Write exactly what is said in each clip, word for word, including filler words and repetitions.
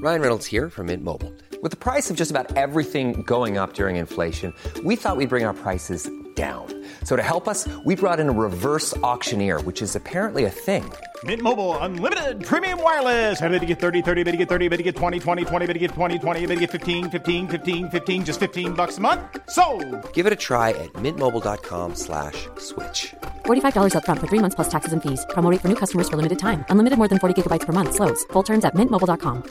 Ryan Reynolds here from Mint Mobile. With the price of just about everything going up during inflation, we thought we'd bring our prices down. So to help us, we brought in a reverse auctioneer, which is apparently a thing. Mint Mobile Unlimited Premium Wireless. How to get thirty, thirty, how to get thirty, how to get twenty, twenty, twenty, how to get twenty, twenty, how to get fifteen, fifteen, fifteen, fifteen, just fifteen bucks a month? Sold! Give it a try at mintmobile.com slash switch. forty-five dollars up front for three months plus taxes and fees. Promo rate for new customers for limited time. Unlimited more than forty gigabytes per month. Slows full terms at mint mobile dot com.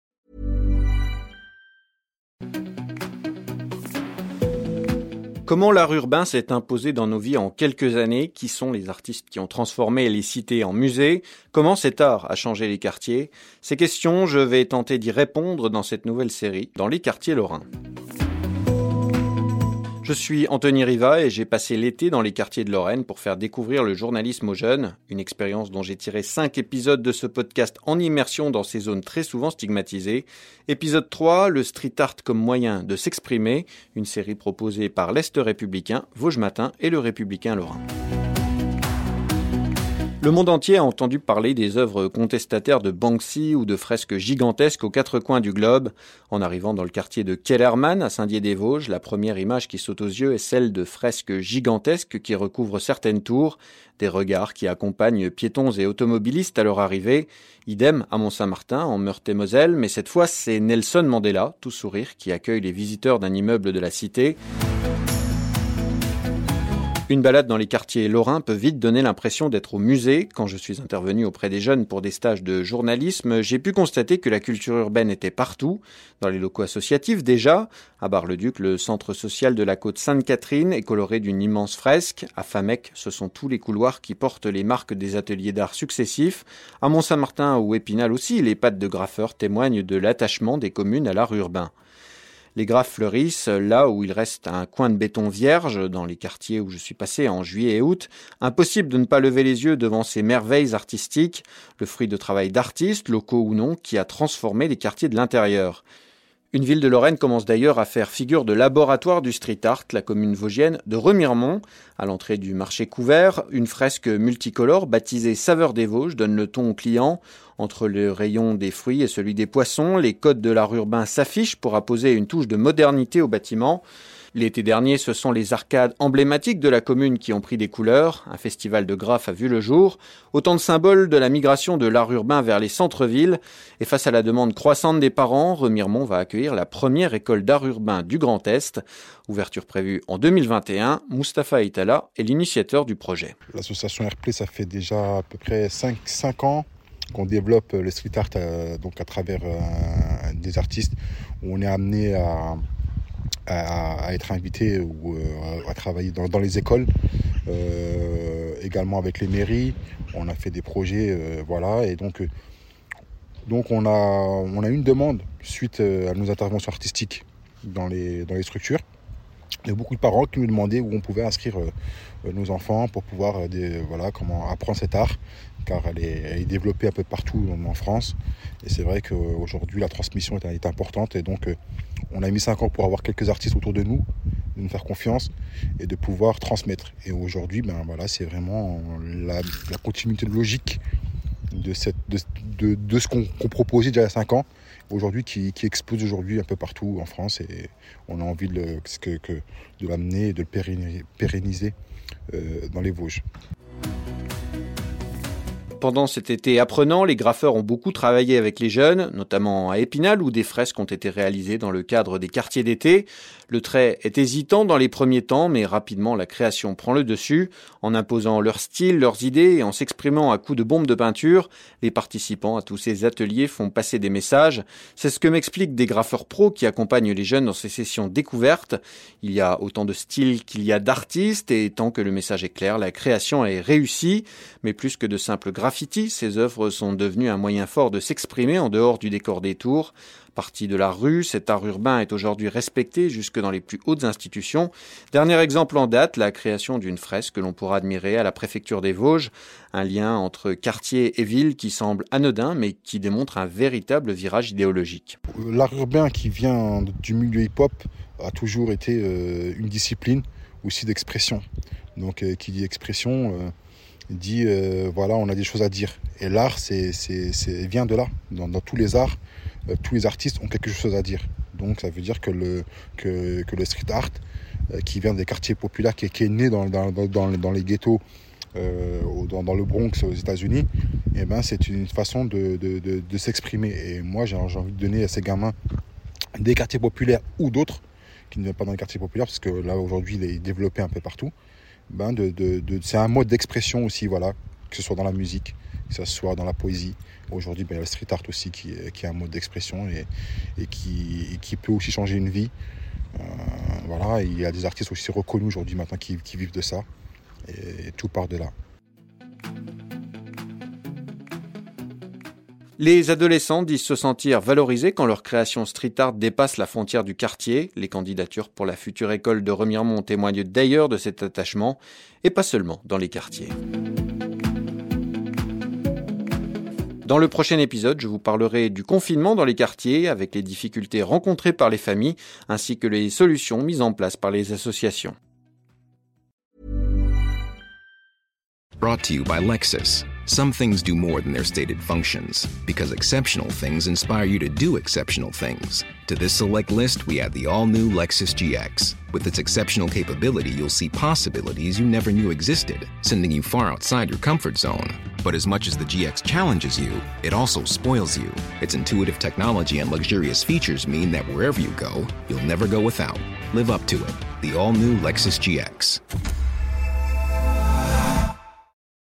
Comment l'art urbain s'est imposé dans nos vies en quelques années? Qui sont les artistes qui ont transformé les cités en musées? Comment cet art a changé les quartiers? Ces questions, je vais tenter d'y répondre dans cette nouvelle série, dans les quartiers lorrains. Je suis Anthony Riva et j'ai passé l'été dans les quartiers de Lorraine pour faire découvrir le journalisme aux jeunes, une expérience dont j'ai tiré cinq épisodes de ce podcast en immersion dans ces zones très souvent stigmatisées. Épisode trois, le street art comme moyen de s'exprimer, une série proposée par l'Est républicain, Vosges Matin et le Républicain Lorrain. Le monde entier a entendu parler des œuvres contestataires de Banksy ou de fresques gigantesques aux quatre coins du globe. En arrivant dans le quartier de Kellermann, à Saint-Dié-des-Vosges, la première image qui saute aux yeux est celle de fresques gigantesques qui recouvrent certaines tours, des regards qui accompagnent piétons et automobilistes à leur arrivée. Idem à Mont-Saint-Martin, en Meurthe-et-Moselle, mais cette fois c'est Nelson Mandela, tout sourire, qui accueille les visiteurs d'un immeuble de la cité. Une balade dans les quartiers lorrains peut vite donner l'impression d'être au musée. Quand je suis intervenu auprès des jeunes pour des stages de journalisme, j'ai pu constater que la culture urbaine était partout. Dans les locaux associatifs déjà. À Bar-le-Duc, le centre social de la côte Sainte-Catherine est coloré d'une immense fresque. À Famec, ce sont tous les couloirs qui portent les marques des ateliers d'art successifs. À Mont-Saint-Martin ou Épinal aussi, les pattes de graffeurs témoignent de l'attachement des communes à l'art urbain. Les graphes fleurissent là où il reste un coin de béton vierge, dans les quartiers où je suis passé en juillet et août. Impossible de ne pas lever les yeux devant ces merveilles artistiques, le fruit de travail d'artistes, locaux ou non, qui a transformé les quartiers de l'intérieur. Une ville de Lorraine commence d'ailleurs à faire figure de laboratoire du street art, la commune vosgienne de Remiremont. À l'entrée du marché couvert, une fresque multicolore baptisée Saveur des Vosges donne le ton aux clients. Entre le rayon des fruits et celui des poissons, les codes de l'art urbain s'affichent pour apposer une touche de modernité au bâtiment. L'été dernier, ce sont les arcades emblématiques de la commune qui ont pris des couleurs. Un festival de graphes a vu le jour. Autant de symboles de la migration de l'art urbain vers les centres-villes. Et face à la demande croissante des parents, Remiremont va accueillir la première école d'art urbain du Grand Est. Ouverture prévue en deux mille vingt et un. Mustapha Itala est l'initiateur du projet. L'association Airplay, ça fait déjà à peu près cinq ans qu'on développe le street art euh, donc à travers euh, des artistes où on est amené à À, à être invité ou euh, à travailler dans, dans les écoles, euh, également avec les mairies. On a fait des projets, euh, voilà, et donc, euh, donc on, a, on a une demande suite à nos interventions artistiques dans les, dans les structures. Il y a beaucoup de parents qui nous demandaient où on pouvait inscrire euh, nos enfants pour pouvoir euh, des, voilà, comment apprendre cet art, car elle est, elle est développée un peu partout en France. Et c'est vrai qu'aujourd'hui, la transmission est, est importante. Et donc, euh, on a mis cinq ans pour avoir quelques artistes autour de nous, de nous faire confiance et de pouvoir transmettre. Et aujourd'hui, ben, voilà, c'est vraiment la, la continuité logique de, cette, de, de, de ce qu'on, qu'on proposait déjà il y a cinq ans, aujourd'hui qui, qui explose aujourd'hui un peu partout en France. Et on a envie de, le, que, que, de l'amener et de le pérenniser, pérenniser euh, dans les Vosges. Pendant cet été apprenant, les graffeurs ont beaucoup travaillé avec les jeunes, notamment à Épinal où des fresques ont été réalisées dans le cadre des quartiers d'été. Le trait est hésitant dans les premiers temps, mais rapidement la création prend le dessus. En imposant leur style, leurs idées et en s'exprimant à coups de bombes de peinture, les participants à tous ces ateliers font passer des messages. C'est ce que m'expliquent des graffeurs pros qui accompagnent les jeunes dans ces sessions découvertes. Il y a autant de styles qu'il y a d'artistes et tant que le message est clair, la création est réussie. Mais plus que de simples graffiti, ces œuvres sont devenues un moyen fort de s'exprimer en dehors du décor des tours. Parti de la rue, cet art urbain est aujourd'hui respecté jusque dans les plus hautes institutions. Dernier exemple en date, la création d'une fresque que l'on pourra admirer à la préfecture des Vosges. Un lien entre quartier et ville qui semble anodin mais qui démontre un véritable virage idéologique. L'art urbain qui vient du milieu hip-hop a toujours été une discipline aussi d'expression. Donc euh, qui dit expression euh, dit euh, voilà, on a des choses à dire. Et l'art c'est, c'est, c'est vient de là, dans, dans tous les arts. euh, tous les artistes ont quelque chose à dire. Donc ça veut dire que le, que, que le street art, euh, qui vient des quartiers populaires, qui, qui est né dans, dans, dans, dans les ghettos, euh, dans, dans le Bronx aux États-Unis, eh ben, c'est une façon de, de, de, de s'exprimer. Et moi, j'ai, j'ai envie de donner à ces gamins des quartiers populaires ou d'autres, qui ne viennent pas dans les quartiers populaires, parce que là, aujourd'hui, il est développé un peu partout. Ben de, de, de, c'est un mode d'expression aussi, voilà, que ce soit dans la musique, que ce soit dans la poésie. Aujourd'hui, ben, il y a le street art aussi qui est, qui est un mode d'expression et, et, qui, et qui peut aussi changer une vie. Euh, voilà, et il y a des artistes aussi reconnus aujourd'hui maintenant qui, qui vivent de ça. Et, et tout part de là. Les adolescents disent se sentir valorisés quand leur création street art dépasse la frontière du quartier. Les candidatures pour la future école de Remiremont témoignent d'ailleurs de cet attachement, et pas seulement dans les quartiers. Dans le prochain épisode, je vous parlerai du confinement dans les quartiers, avec les difficultés rencontrées par les familles, ainsi que les solutions mises en place par les associations. Brought to you by Lexus. Some things do more than their stated functions, because exceptional things inspire you to do exceptional things. To this select list, we add the all-new Lexus G X. With its exceptional capability, you'll see possibilities you never knew existed, sending you far outside your comfort zone. But as much as the G X challenges you, it also spoils you. Its intuitive technology and luxurious features mean that wherever you go, you'll never go without. Live up to it. The all-new Lexus G X.